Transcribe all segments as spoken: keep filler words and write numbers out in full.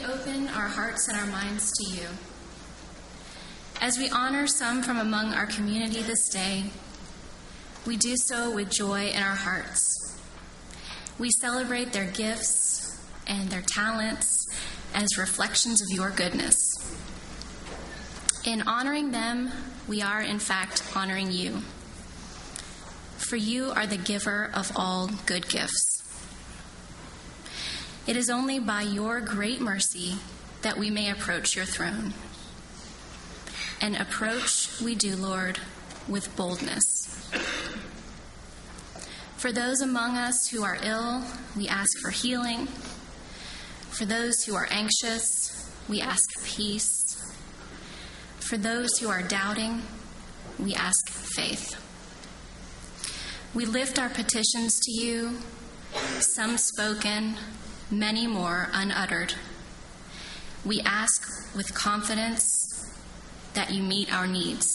we open our hearts and our minds to you. As we honor some from among our community this day, we do so with joy in our hearts. We celebrate their gifts and their talents as reflections of your goodness. In honoring them, we are in fact honoring you. For you are the giver of all good gifts. It is only by your great mercy that we may approach your throne. And approach we do, Lord, with boldness. For those among us who are ill, we ask for healing. For those who are anxious, we ask peace. For those who are doubting, we ask faith. We lift our petitions to you, some spoken, many more unuttered. We ask with confidence that you meet our needs.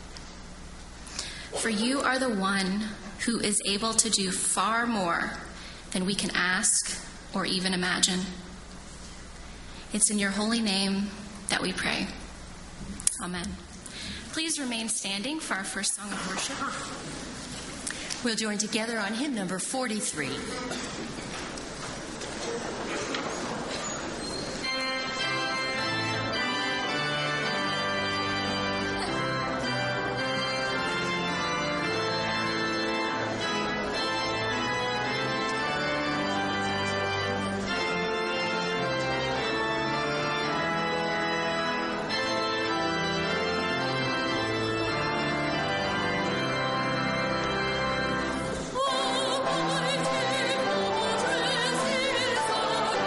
For you are the one who is able to do far more than we can ask or even imagine. It's in your holy name that we pray. Amen. Please remain standing for our first song of worship. We'll join together on hymn number forty-three. Oh, my dear,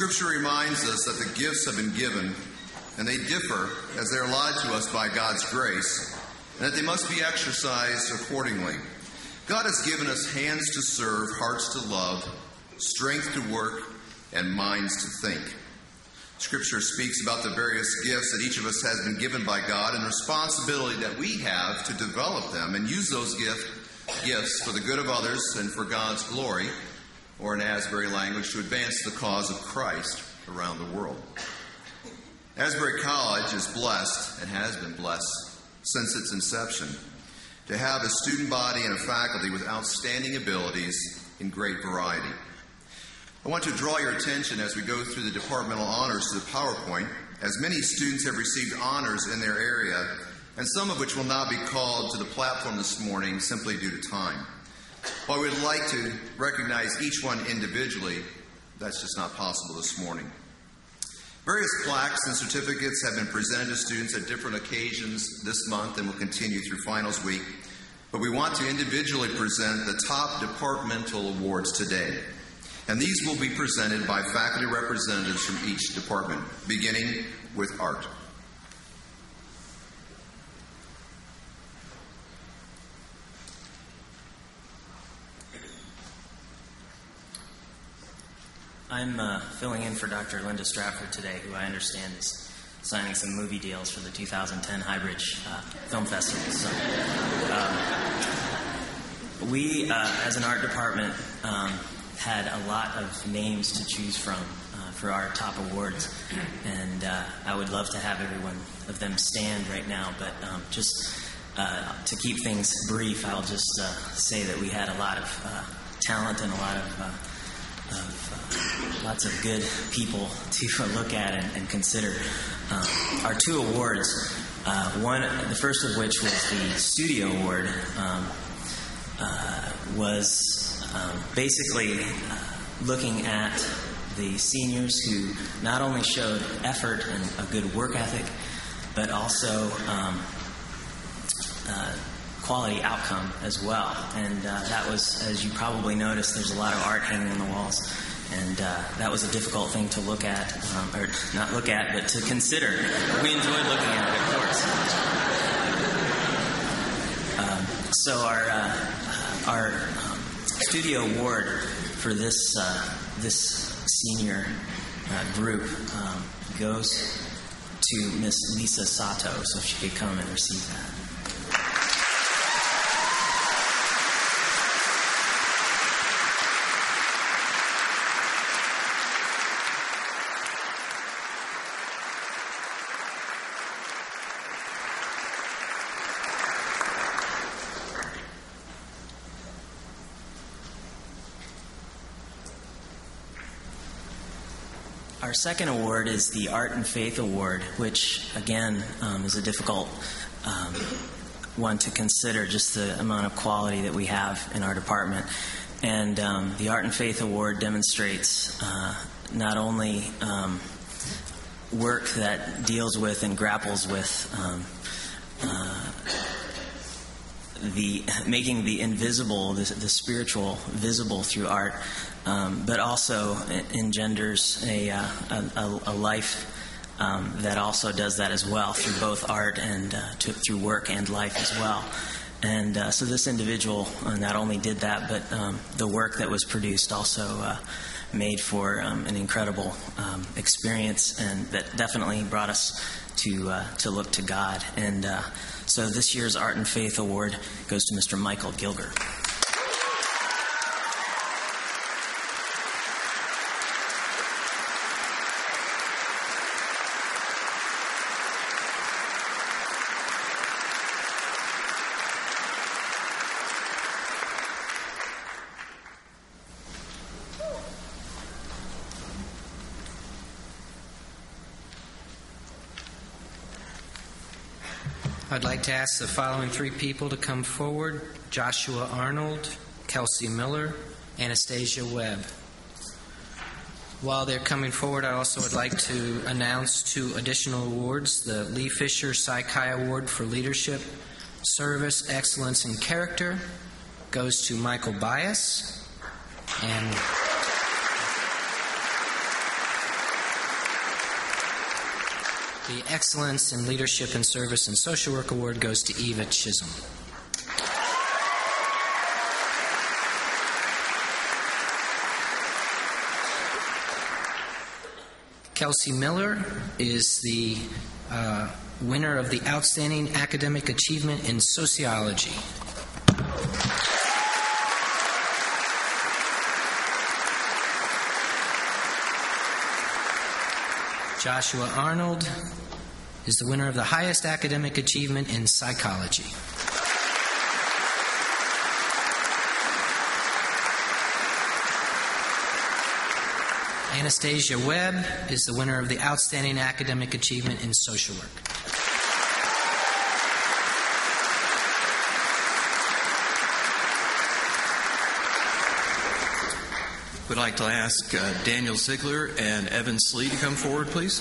Scripture reminds us that the gifts have been given, and they differ as they are allotted to us by God's grace, and that they must be exercised accordingly. God has given us hands to serve, hearts to love, strength to work, and minds to think. Scripture speaks about the various gifts that each of us has been given by God and the responsibility that we have to develop them and use those gift, gifts for the good of others and for God's glory, or in Asbury language, to advance the cause of Christ around the world. Asbury College is blessed and has been blessed since its inception to have a student body and a faculty with outstanding abilities in great variety. I want to draw your attention as we go through the departmental honors to the PowerPoint, as many students have received honors in their area, and some of which will not be called to the platform this morning simply due to time. While we'd like to recognize each one individually, that's just not possible this morning. Various plaques and certificates have been presented to students at different occasions this month and will continue through finals week, but we want to individually present the top departmental awards today. And these will be presented by faculty representatives from each department, beginning with art. I'm uh, filling in for Doctor Linda Stratford today, who I understand is signing some movie deals for the two thousand ten Highbridge uh, Film Festival. So, um, we, uh, as an art department, um, had a lot of names to choose from uh, for our top awards, and uh, I would love to have every one of them stand right now, but um, just uh, to keep things brief, I'll just uh, say that we had a lot of uh, talent and a lot of, uh, of uh, lots of good people to look at and, and consider. Uh, our two awards, uh, one, the first of which was the Studio Award, um, uh, was Um, basically uh, looking at the seniors who not only showed effort and a good work ethic, but also um, uh, quality outcome as well. And uh, that was, as you probably noticed, there's a lot of art hanging on the walls. And uh, that was a difficult thing to look at, um, or not look at, but to consider. We enjoyed looking at it, of course. Um, so our uh, our Studio Award for this uh, this senior uh, group um, goes to Miss Lisa Sato, so if she could come and receive that. Our second award is the Art and Faith Award, which, again, um, is a difficult um, one to consider, just the amount of quality that we have in our department. And um, the Art and Faith Award demonstrates uh, not only um, work that deals with and grapples with um, uh, the making the invisible, the, the spiritual, visible through art, Um, but also engenders a, uh, a, a life um, that also does that as well through both art and uh, to, through work and life as well. And uh, so this individual uh, not only did that, but um, the work that was produced also uh, made for um, an incredible um, experience, and that definitely brought us to uh, to look to God. And uh, so this year's Art and Faith Award goes to Mister Michael Gilger. I'd like to ask the following three people to come forward: Joshua Arnold, Kelsey Miller, Anastasia Webb. While they're coming forward, I also would like to announce two additional awards. The Lee Fisher Psychi Award for Leadership, Service, Excellence, and Character goes to Michael Bias. And The Excellence in Leadership and Service and Social Work Award goes to Eva Chisholm. Kelsey Miller is the uh, winner of the Outstanding Academic Achievement in Sociology. Joshua Arnold is the winner of the highest academic achievement in psychology. Anastasia Webb is the winner of the Outstanding Academic Achievement in Social Work. Would like to ask uh, Daniel Ziegler and Evan Slee to come forward, please.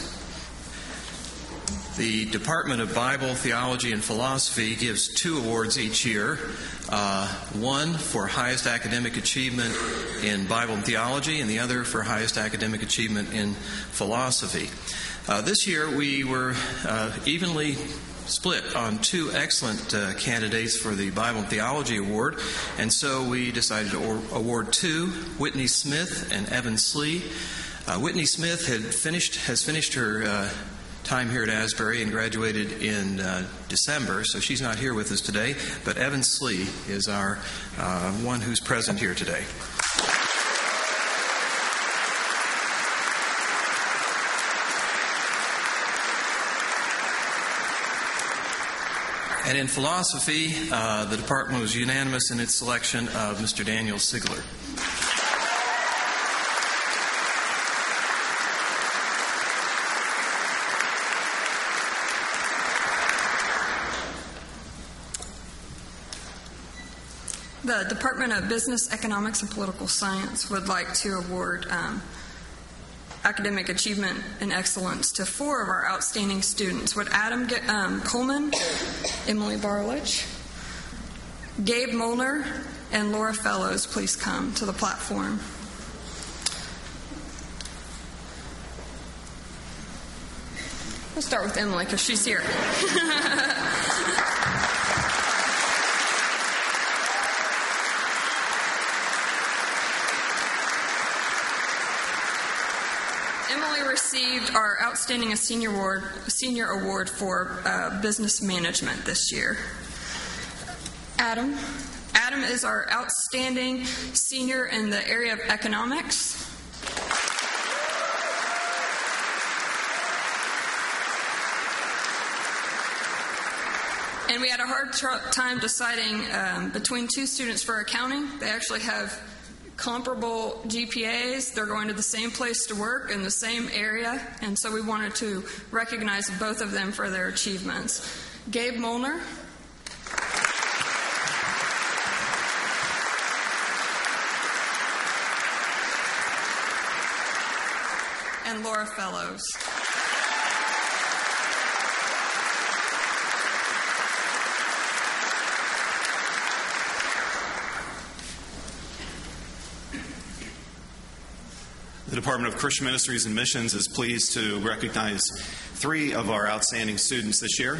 The Department of Bible, Theology, and Philosophy gives two awards each year. Uh, one for highest academic achievement in Bible and theology, and the other for highest academic achievement in philosophy. Uh, this year we were uh, evenly split on two excellent uh, candidates for the Bible and Theology Award, and so we decided to or- award two, Whitney Smith and Evan Slee. Uh, Whitney Smith had finished has finished her uh, time here at Asbury and graduated in uh, December, so she's not here with us today, but Evan Slee is our uh, one who's present here today. And in philosophy, uh, the department was unanimous in its selection of Mister Daniel Ziegler. The Department of Business, Economics, and Political Science would like to award um, academic achievement and excellence to four of our outstanding students. Would Adam get, um, Coleman, Emily Barlich, Gabe Molnar, and Laura Fellows please come to the platform? We'll start with Emily because she's here. Received our Outstanding Senior Award, Senior Award for uh, Business Management this year. Adam. Adam is our Outstanding Senior in the area of Economics. And we had a hard tr- time deciding um, between two students for accounting. They actually have comparable G P As. They're going to the same place to work in the same area, and so we wanted to recognize both of them for their achievements. Gabe Molnar. And Laura Fellows. The Department of Christian Ministries and Missions is pleased to recognize three of our outstanding students this year.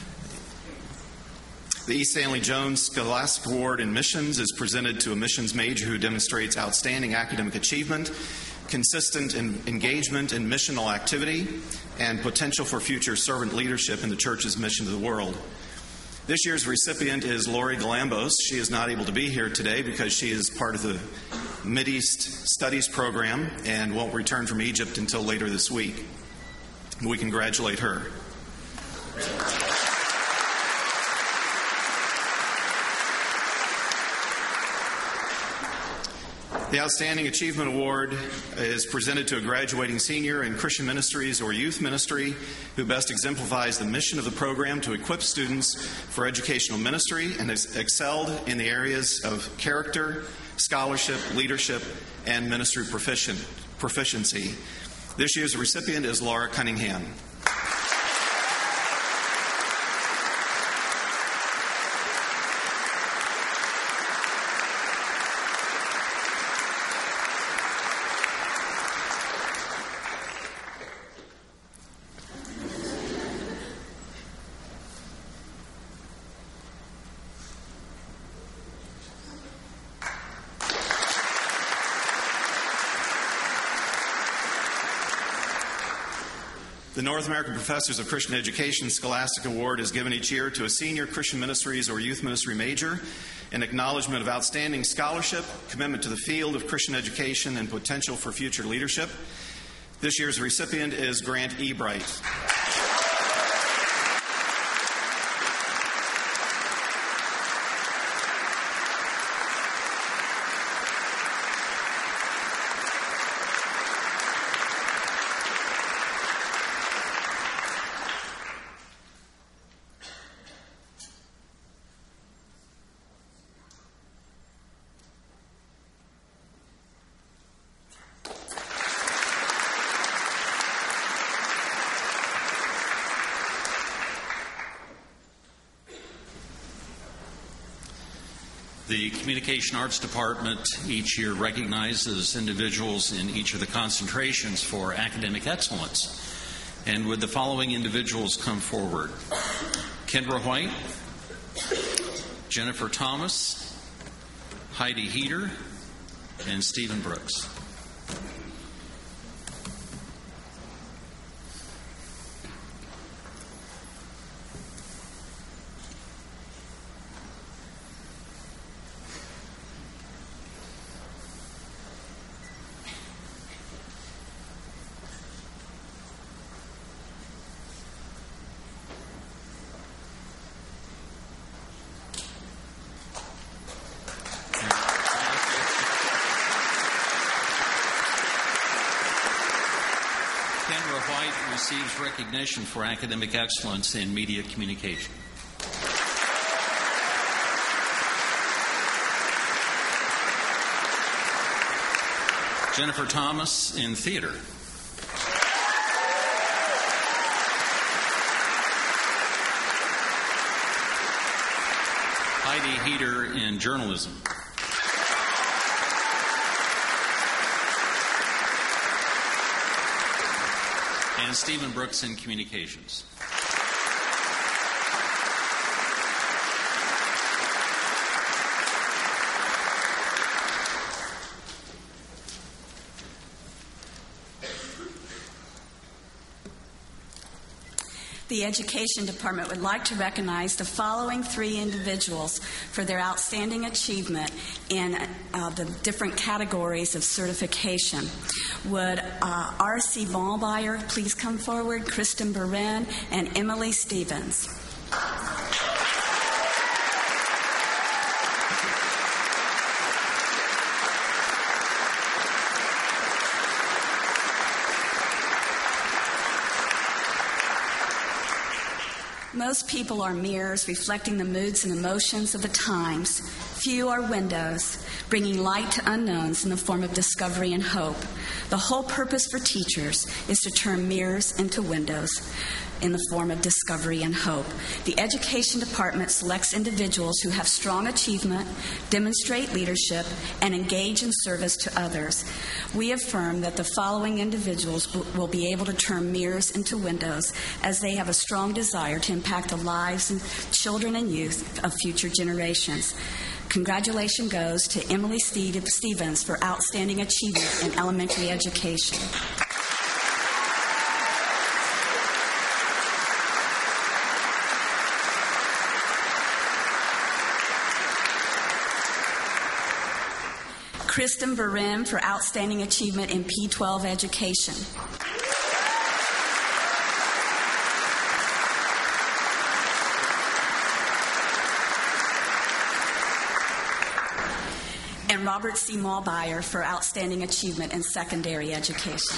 The E. Stanley Jones Scholastic Award in Missions is presented to a missions major who demonstrates outstanding academic achievement, consistent in engagement in missional activity, and potential for future servant leadership in the church's mission to the world. This year's recipient is Lori Galambos. She is not able to be here today because she is part of the Mideast Studies program and won't return from Egypt until later this week. We congratulate her. The Outstanding Achievement Award is presented to a graduating senior in Christian Ministries or Youth Ministry who best exemplifies the mission of the program to equip students for educational ministry and has excelled in the areas of character, scholarship, leadership, and ministry proficient, proficiency. This year's recipient is Laura Cunningham. The North American Professors of Christian Education Scholastic Award is given each year to a senior Christian ministries or youth ministry major in acknowledgement of outstanding scholarship, commitment to the field of Christian education, and potential for future leadership. This year's recipient is Grant E. Bright. The Communication Arts Department each year recognizes individuals in each of the concentrations for academic excellence. And would the following individuals come forward? Kendra White, Jennifer Thomas, Heidi Heater, and Stephen Brooks. Receives recognition for academic excellence in media communication. Jennifer Thomas in theater. Heidi Heater in journalism. And Stephen Brooks in communications. The Education Department would like to recognize the following three individuals for their outstanding achievement in uh, the different categories of certification. Would uh, R C Ballmeyer please come forward, Kristen Beren, and Emily Stevens. Most people are mirrors reflecting the moods and emotions of the times. Few are windows, bringing light to unknowns in the form of discovery and hope. The whole purpose for teachers is to turn mirrors into windows in the form of discovery and hope. The Education Department selects individuals who have strong achievement, demonstrate leadership, and engage in service to others. We affirm that the following individuals will be able to turn mirrors into windows as they have a strong desire to impact the lives of children and youth of future generations. Congratulations goes to Emily Stevens for outstanding achievement in elementary education. Kristen Beren for outstanding achievement in P twelve education. And Robert C. Malbeyer for outstanding achievement in secondary education.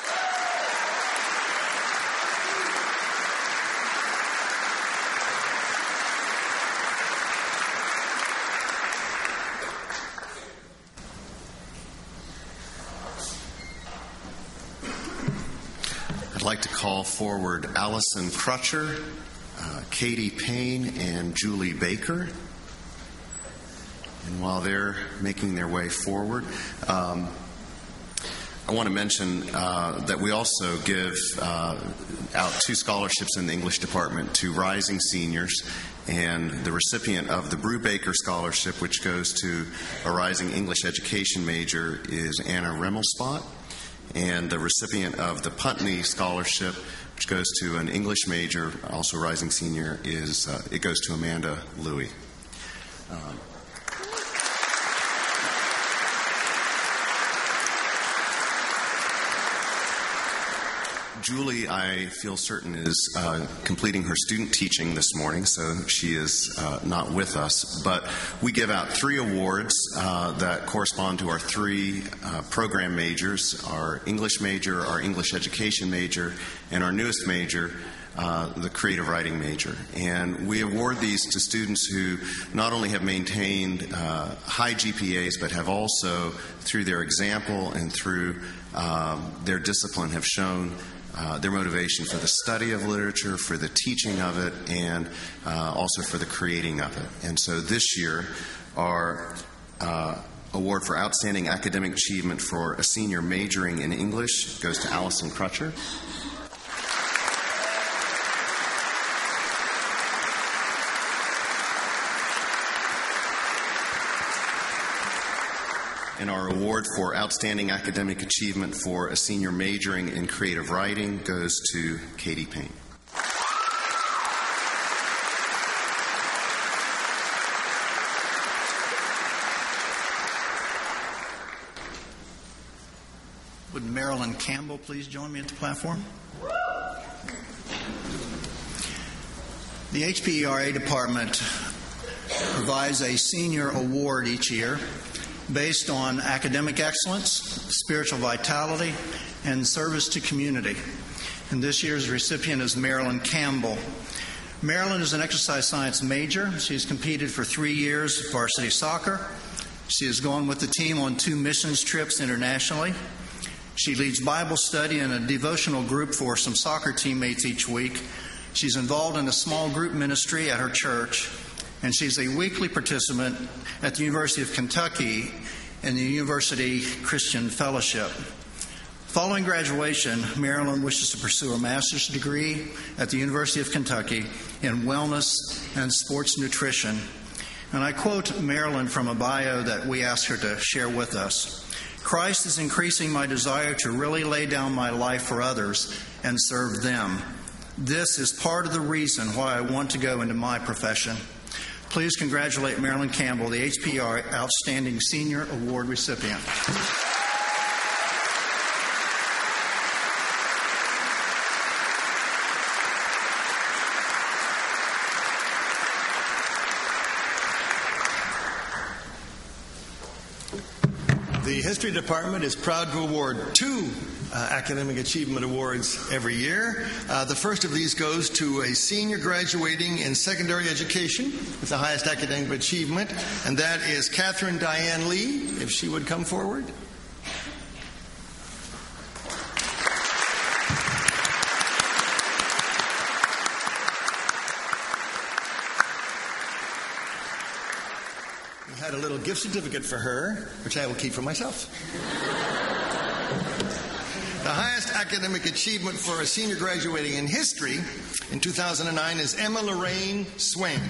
I'd like to call forward Allison Crutcher, uh, Katie Payne, and Julie Baker. And while they're making their way forward, um, I want to mention uh, that we also give uh, out two scholarships in the English department to rising seniors, and the recipient of the Brubaker Scholarship, which goes to a rising English education major, is Anna Remmelspot. And the recipient of the Putney Scholarship which goes to an English major, also rising senior, is uh, it goes to Amanda Louie. Um, Julie, I feel certain, is uh, completing her student teaching this morning, so she is uh, not with us. But we give out three awards uh, that correspond to our three uh, program majors, our English major, our English education major, and our newest major, uh, the creative writing major. And we award these to students who not only have maintained uh, high G P As, but have also, through their example and through um, their discipline, have shown Uh, their motivation for the study of literature, for the teaching of it, and uh, also for the creating of it. And so this year, our uh, award for outstanding academic achievement for a senior majoring in English goes to Allison Crutcher. And our award for outstanding academic achievement for a senior majoring in creative writing goes to Katie Payne. Would Marilyn Campbell please join me at the platform? The H P E R A department provides a senior award each year based on academic excellence, spiritual vitality, and service to community. And this year's recipient is Marilyn Campbell. Marilyn is an exercise science major. She's competed for three years at varsity soccer. She has gone with the team on two missions trips internationally. She leads Bible study and a devotional group for some soccer teammates each week. She's involved in a small group ministry at her church. And she's a weekly participant at the University of Kentucky in the University Christian Fellowship. Following graduation, Marilyn wishes to pursue a master's degree at the University of Kentucky in wellness and sports nutrition. And I quote Marilyn from a bio that we asked her to share with us. Christ is increasing my desire to really lay down my life for others and serve them. This is part of the reason why I want to go into my profession. Please congratulate Marilyn Campbell, the H P E R Outstanding Senior Award recipient. The History Department is proud to award two uh, Academic Achievement Awards every year. Uh, the first of these goes to a senior graduating in secondary education with the highest academic achievement, and that is Catherine Diane Lee, if she would come forward. Had a little gift certificate for her, which I will keep for myself. The highest academic achievement for a senior graduating in history in two thousand nine is Emma Lorraine Swain.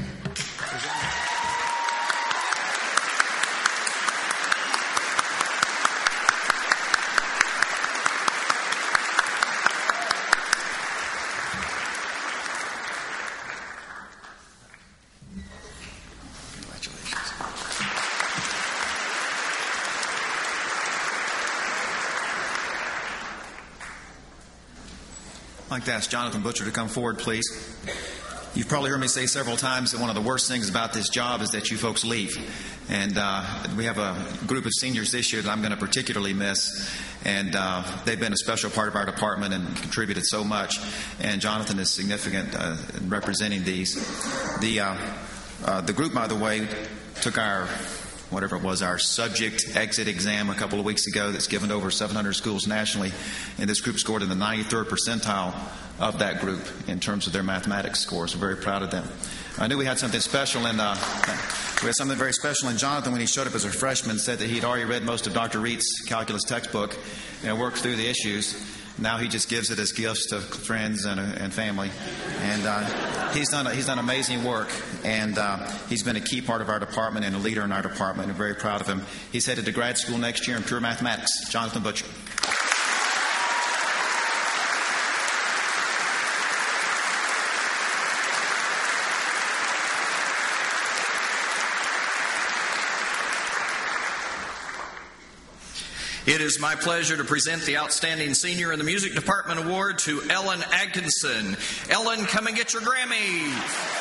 I'd like to ask Jonathan Butcher to come forward, please. You've probably heard me say several times that one of the worst things about this job is that you folks leave. And uh, we have a group of seniors this year that I'm going to particularly miss. And uh, they've been a special part of our department and contributed so much. And Jonathan is significant uh, in representing these. The, uh, uh, the group, by the way, took our whatever it was, our subject exit exam a couple of weeks ago that's given to over seven hundred schools nationally. And this group scored in the ninety-third percentile of that group in terms of their mathematics scores. We're very proud of them. I knew we had something special in, uh, we had something very special in Jonathan when he showed up as a freshman, said that he'd already read most of Doctor Reed's calculus textbook and worked through the issues. Now he just gives it as gifts to friends and, and family. And uh, he's done he's done amazing work, and uh, he's been a key part of our department and a leader in our department. We're very proud of him. He's headed to grad school next year in pure mathematics. Jonathan Butcher. It is my pleasure to present the Outstanding Senior in the Music Department Award to Ellen Atkinson. Ellen, come and get your Grammy.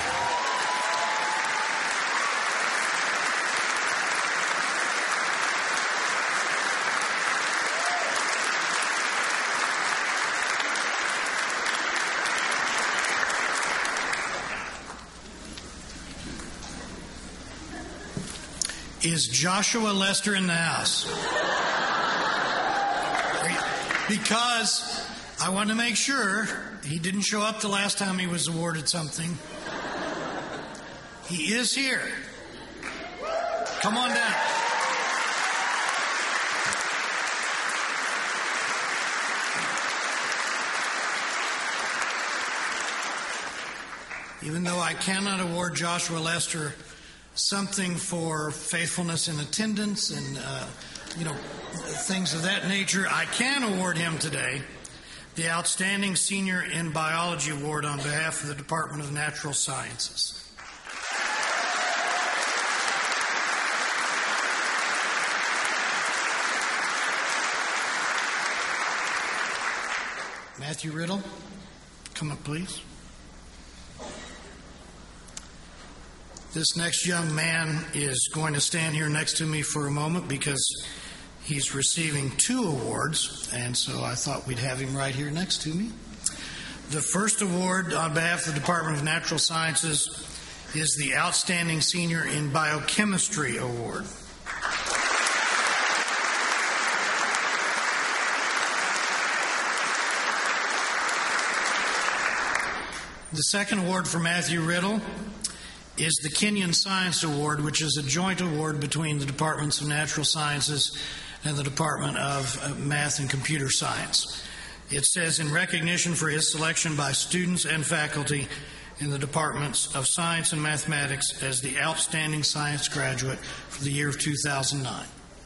Is Joshua Lester in the house? Because I want to make sure he didn't show up the last time he was awarded something. He is here. Come on down. Even though I cannot award Joshua Lester something for faithfulness in attendance and, uh, you know, things of that nature, I can award him today the Outstanding Senior in Biology Award on behalf of the Department of Natural Sciences. Matthew Riddle, come up, please. This next young man is going to stand here next to me for a moment because he's receiving two awards, and so I thought we'd have him right here next to me. The first award on behalf of the Department of Natural Sciences is the Outstanding Senior in Biochemistry Award. The second award for Matthew Riddle is the Kenyon Science Award, which is a joint award between the Departments of Natural Sciences and the Department of Math and Computer Science. It says, in recognition for his selection by students and faculty in the Departments of Science and Mathematics as the Outstanding Science Graduate for the year of two thousand nine.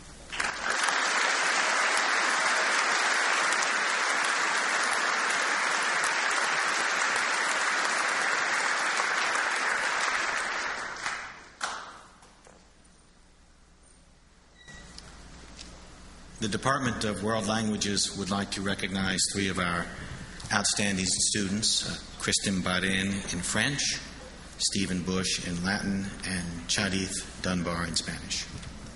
The Department of World Languages would like to recognize three of our outstanding students, uh, Kristen Barin in French, Stephen Bush in Latin, and Chadith Dunbar in Spanish.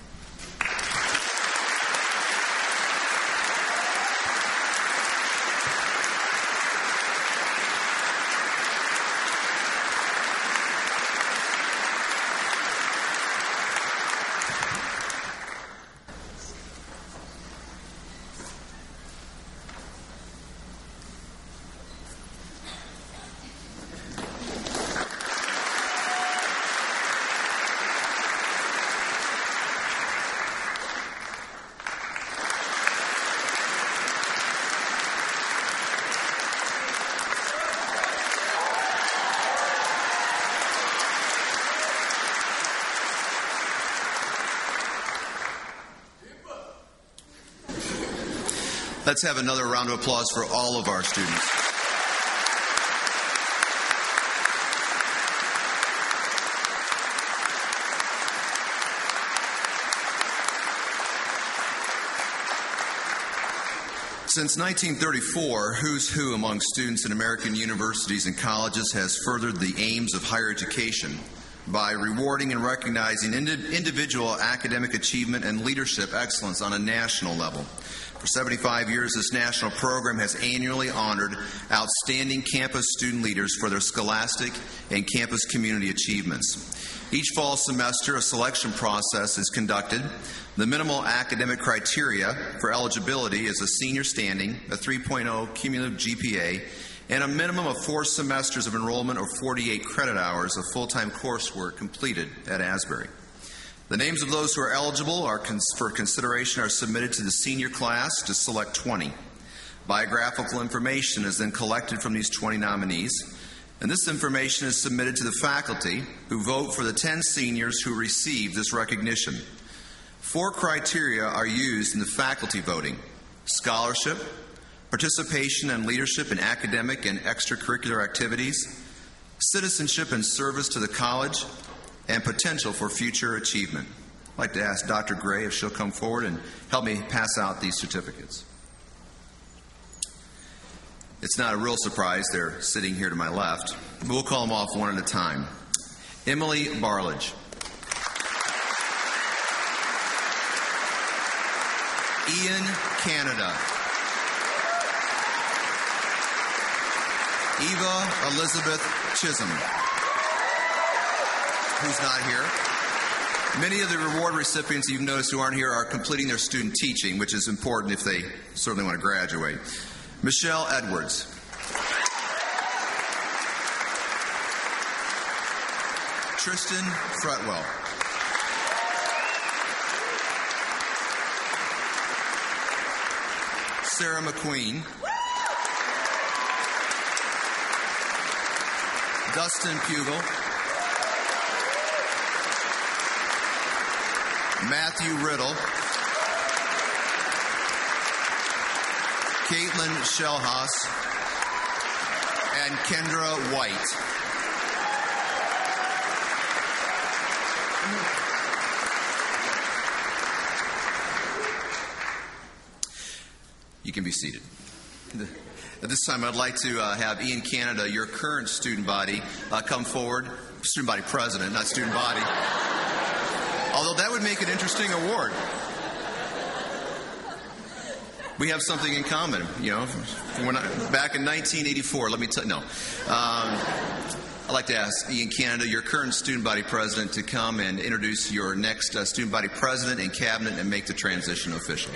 Let's have another round of applause for all of our students. Since nineteen thirty-four, Who's Who among students in American universities and colleges has furthered the aims of higher education by rewarding and recognizing indi- individual academic achievement and leadership excellence on a national level. For seventy-five years, this national program has annually honored outstanding campus student leaders for their scholastic and campus community achievements. Each fall semester, a selection process is conducted. The minimal academic criteria for eligibility is a senior standing, a three point oh cumulative G P A, and a minimum of four semesters of enrollment or forty-eight credit hours of full-time coursework completed at Asbury. The names of those who are eligible are cons- for consideration are submitted to the senior class to select twenty. Biographical information is then collected from these twenty nominees, and this information is submitted to the faculty who vote for the ten seniors who receive this recognition. Four criteria are used in the faculty voting: scholarship, participation and leadership in academic and extracurricular activities, citizenship and service to the college, and potential for future achievement. I'd like to ask Doctor Gray if she'll come forward and help me pass out these certificates. It's not a real surprise. They're sitting here to my left. We'll call them off one at a time. Emily Barlage. Ian Canada. Eva Elizabeth Chisholm, who's not here. Many of the reward recipients you've noticed who aren't here are completing their student teaching, which is important if they certainly want to graduate. Michelle Edwards. Tristan Fretwell. Sarah McQueen. Dustin Pugel. Matthew Riddle. Caitlin Shellhaus. And Kendra White. You can be seated. At this time, I'd like to uh, have Ian Canada, your current student body, uh, come forward. Student body president, not student body. Although that would make an interesting award. We have something in common, you know. When I, back in nineteen eighty-four, let me tell you, no. Um, I'd like to ask Ian Canada, your current student body president, to come and introduce your next uh, student body president and cabinet and make the transition official.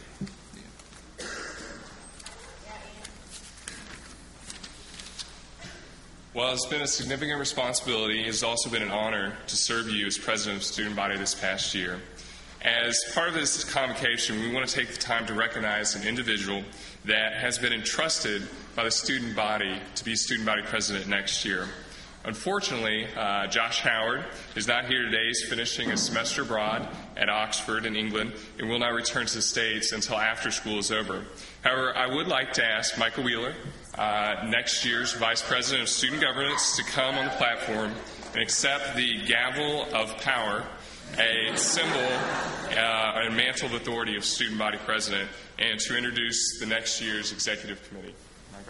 While it's been a significant responsibility, it has also been an honor to serve you as president of the student body this past year. As part of this convocation, we want to take the time to recognize an individual that has been entrusted by the student body to be student body president next year. Unfortunately, uh, Josh Howard is not here today. He's finishing a semester abroad at Oxford in England and will not return to the States until after school is over. However, I would like to ask Michael Wheeler, uh, next year's Vice President of Student Governance, to come on the platform and accept the gavel of power, a symbol uh, and mantle of authority of Student Body President, and to introduce the next year's Executive Committee. Michael.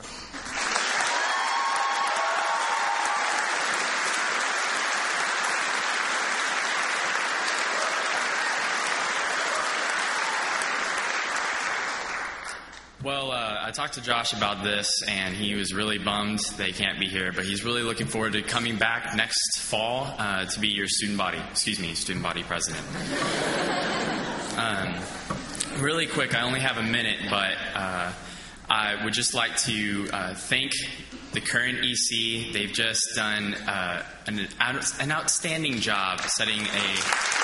Well, uh, I talked to Josh about this, and he was really bummed they can't be here, but he's really looking forward to coming back next fall uh, to be your student body, excuse me, student body president. Um, really quick, I only have a minute, but uh, I would just like to uh, thank the current E C. They've just done uh, an, an outstanding job setting a...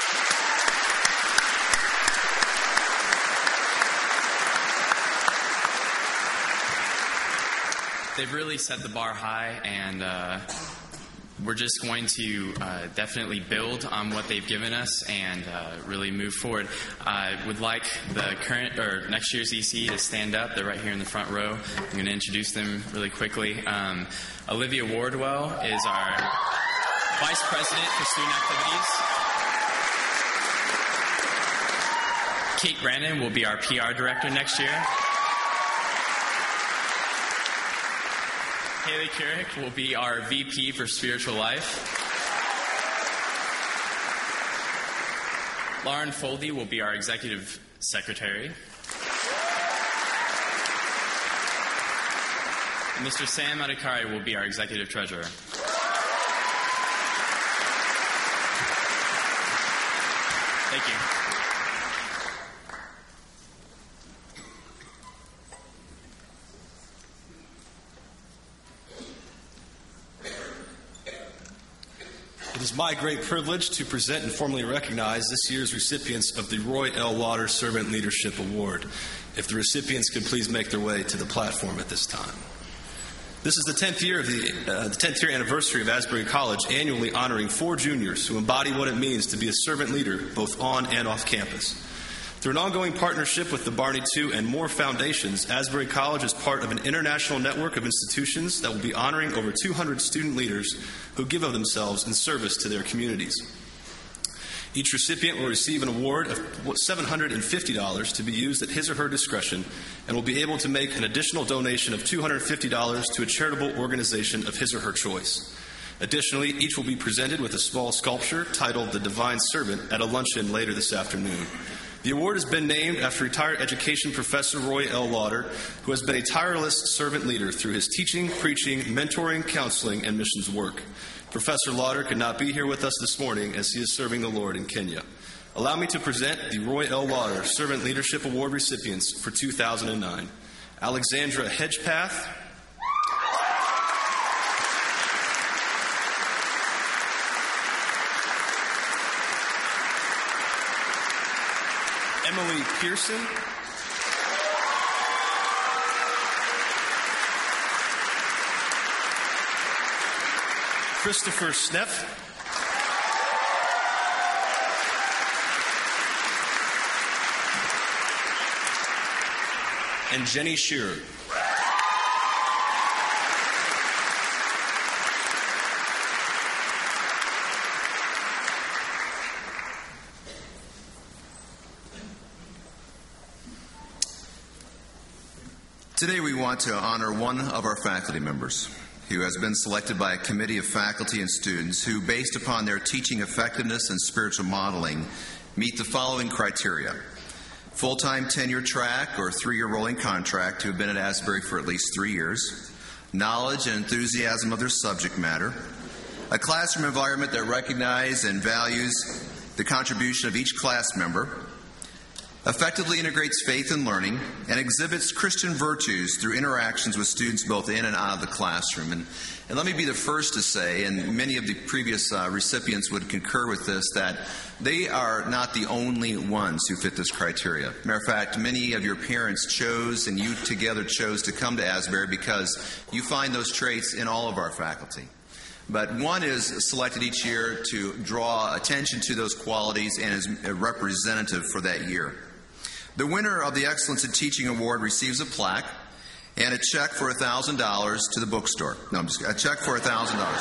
They've really set the bar high, and uh, we're just going to uh, definitely build on what they've given us and uh, really move forward. I would like the current or next year's E C to stand up. They're right here in the front row. I'm going to introduce them really quickly. Um, Olivia Wardwell is our Vice President for Student Activities. Kate Brandon will be our P R Director next year. Haley Keurig will be our V P for Spiritual Life. Lauren Foldy will be our Executive Secretary. And Mister Sam Adhikari will be our Executive Treasurer. Thank you. It is my great privilege to present and formally recognize this year's recipients of the Roy L. Waters Servant Leadership Award. If the recipients could please make their way to the platform at this time. This is the tenth year of the, uh, the tenth year anniversary of Asbury College, annually honoring four juniors who embody what it means to be a servant leader both on and off campus. Through an ongoing partnership with the Barney two and more foundations, Asbury College is part of an international network of institutions that will be honoring over two hundred student leaders who give of themselves in service to their communities. Each recipient will receive an award of seven hundred fifty dollars to be used at his or her discretion and will be able to make an additional donation of two hundred fifty dollars to a charitable organization of his or her choice. Additionally, each will be presented with a small sculpture titled The Divine Servant at a luncheon later this afternoon. The award has been named after retired education professor Roy L. Lauder, who has been a tireless servant leader through his teaching, preaching, mentoring, counseling, and missions work. Professor Lauder could not be here with us this morning as he is serving the Lord in Kenya. Allow me to present the Roy L. Lauder Servant Leadership Award recipients for two thousand nine. Alexandra Hedgepath, Emily Pearson, Christopher Sneff, and Jenny Shearer. Today we want to honor one of our faculty members who has been selected by a committee of faculty and students who, based upon their teaching effectiveness and spiritual modeling, meet the following criteria: full-time tenure track or three-year rolling contract to have been at Asbury for at least three years, knowledge and enthusiasm of their subject matter, a classroom environment that recognizes and values the contribution of each class member, effectively integrates faith and learning, and exhibits Christian virtues through interactions with students both in and out of the classroom. And, and let me be the first to say, and many of the previous uh, recipients would concur with this, that they are not the only ones who fit this criteria. Matter of fact, many of your parents chose, and you together chose, to come to Asbury because you find those traits in all of our faculty. But one is selected each year to draw attention to those qualities and is a representative for that year. The winner of the Excellence in Teaching Award receives a plaque and a check for one thousand dollars to the bookstore. No, I'm just a check for one thousand dollars.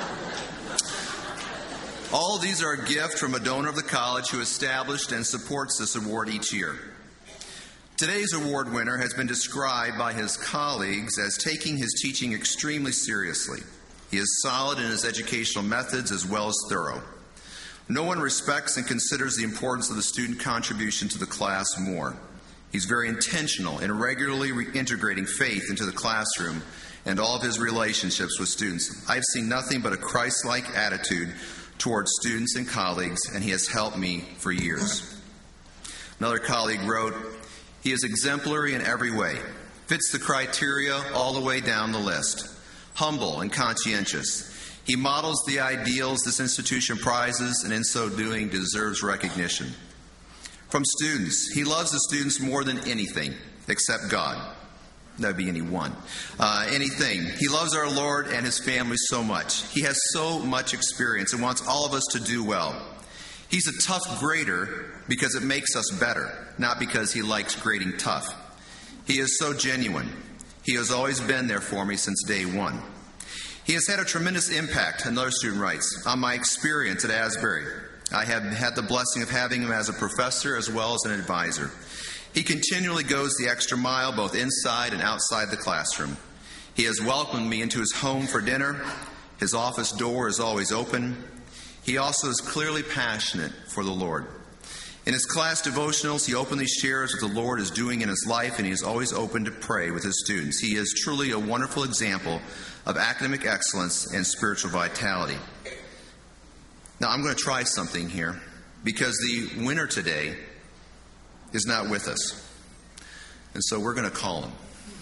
All of these are a gift from a donor of the college who established and supports this award each year. Today's award winner has been described by his colleagues as taking his teaching extremely seriously. He is solid in his educational methods as well as thorough. No one respects and considers the importance of the student contribution to the class more. He's very intentional in regularly reintegrating faith into the classroom and all of his relationships with students. I've seen nothing but a Christ-like attitude towards students and colleagues, and he has helped me for years. Another colleague wrote, "He is exemplary in every way, fits the criteria all the way down the list, humble and conscientious. He models the ideals this institution prizes, and in so doing deserves recognition. From students, he loves the students more than anything except God." That would be any one. Uh, anything. He loves our Lord and his family so much. He has so much experience and wants all of us to do well. He's a tough grader because it makes us better, not because he likes grading tough. He is so genuine. He has always been there for me since day one. He has had a tremendous impact, another student writes, on my experience at Asbury. I have had the blessing of having him as a professor as well as an advisor. He continually goes the extra mile both inside and outside the classroom. He has welcomed me into his home for dinner. His office door is always open. He also is clearly passionate for the Lord. In his class devotionals, he openly shares what the Lord is doing in his life, and he is always open to pray with his students. He is truly a wonderful example of academic excellence and spiritual vitality. Now, I'm going to try something here because the winner today is not with us. And so we're going to call him.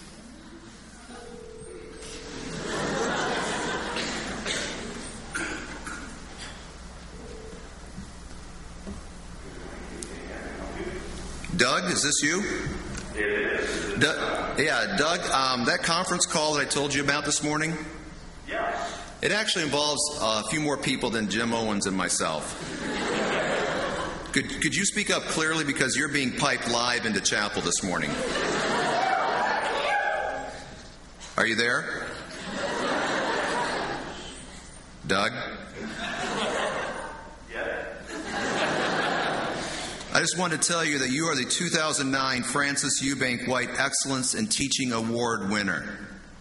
Doug, is this you? It is. Doug, yeah, Doug, um, that conference call that I told you about this morning? Yeah. It actually involves uh, a few more people than Jim Owens and myself. Could, could you speak up clearly because you're being piped live into chapel this morning? Are you there? Doug? Yeah. just want to tell you that you are the two thousand nine Francis Eubank White Excellence in Teaching Award winner.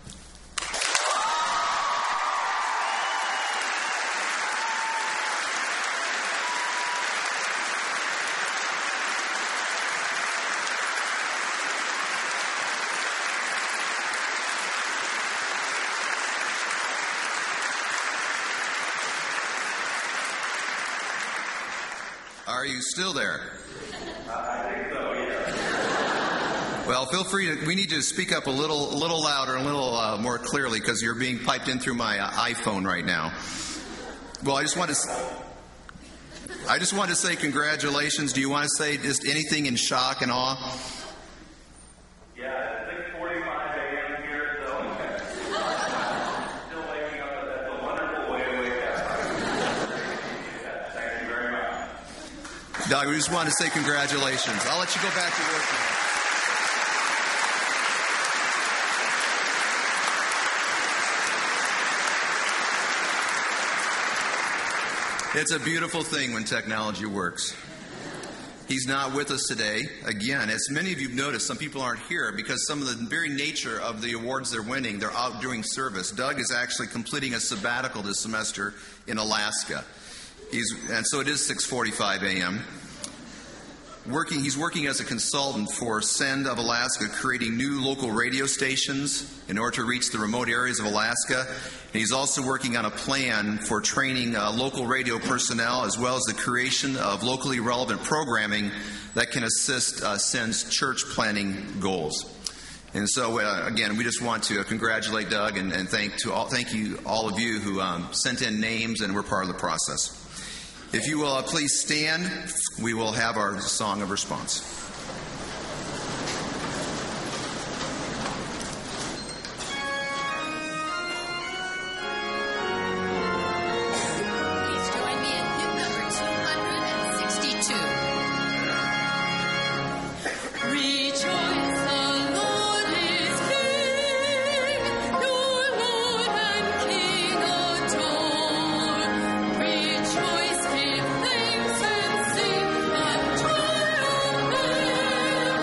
Are you still there? I think so, yeah. Well, feel free to. We need you to speak up a little, a little louder, a little uh, more clearly, because you're being piped in through my uh, iPhone right now. Well, I just want to. I just want to say congratulations. Do you want to say just anything in shock and awe? Yeah, it's six forty-five a.m. here, so still waking up. That's a wonderful way to wake up. Thank you very much. Doug, we just want to say congratulations. I'll let you go back to work now. It's a beautiful thing when technology works. He's not with us today. Again, as many of you have noticed, some people aren't here because some of the very nature of the awards they're winning, they're out doing service. Doug is actually completing a sabbatical this semester in Alaska. He's, and so it is six forty-five a.m. Working, he's working as a consultant for Send of Alaska, creating new local radio stations in order to reach the remote areas of Alaska. And he's also working on a plan for training uh, local radio personnel as well as the creation of locally relevant programming that can assist uh, Send's church planning goals. And so, uh, again, we just want to congratulate Doug and, and thank to all, thank you all of you who um, sent in names and were part of the process. If you will uh, please stand, we will have our song of response. Please join me in hymn number two hundred sixty-two. Rejoice, the Lord is King, your Lord and King adore. Rejoice, give thanks and sing and triumph.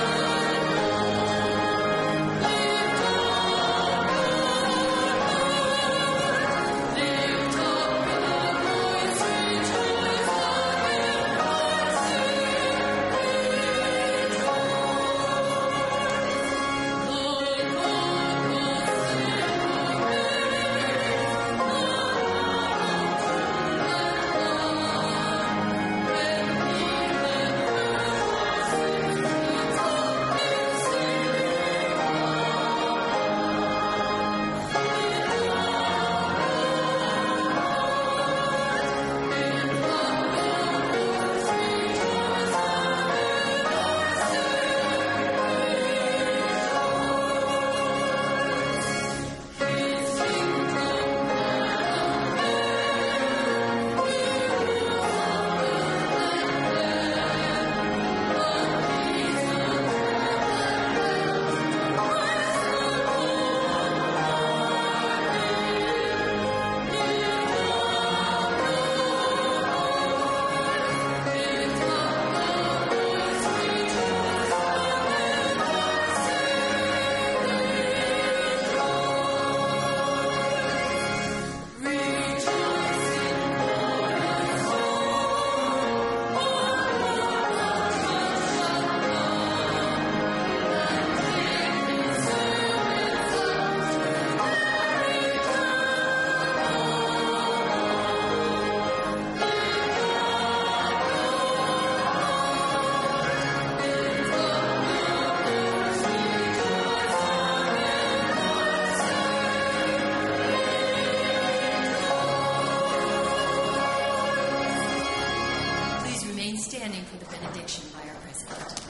Standing for the benediction by our president.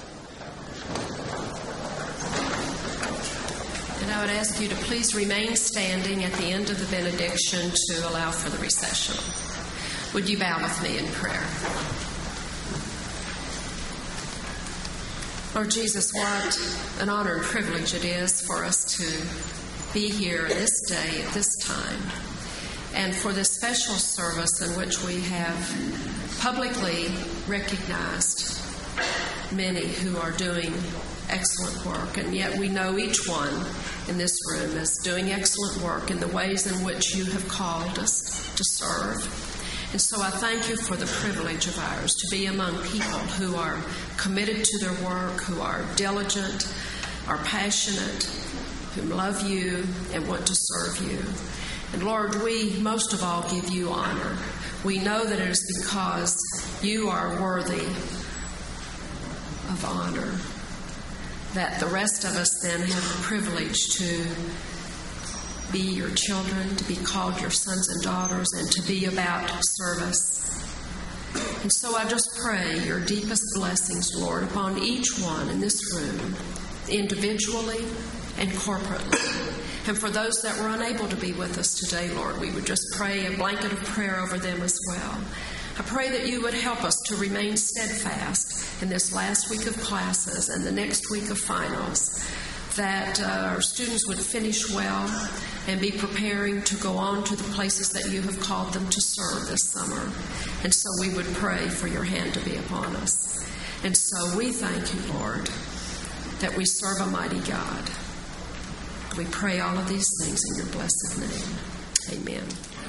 And I would ask you to please remain standing at the end of the benediction to allow for the recession. Would you bow with me in prayer? Lord Jesus, what an honor and privilege it is for us to be here this day at this time. and for this special service in which we have publicly recognized many who are doing excellent work, and yet we know each one in this room is doing excellent work in the ways in which you have called us to serve. And so I thank you for the privilege of ours to be among people who are committed to their work, who are diligent, are passionate, who love you and want to serve you. And Lord, we most of all give you honor. We know that it is because you are worthy of honor that the rest of us then have the privilege to be your children, to be called your sons and daughters, and to be about service. And so I just pray your deepest blessings, Lord, upon each one in this room, individually and corporately. And for those that were unable to be with us today, Lord, we would just pray a blanket of prayer over them as well. I pray that you would help us to remain steadfast in this last week of classes and the next week of finals, that uh, our students would finish well and be preparing to go on to the places that you have called them to serve this summer. And so we would pray for your hand to be upon us. And so we thank you, Lord, that we serve a mighty God. We pray all of these things in your blessed name. Amen.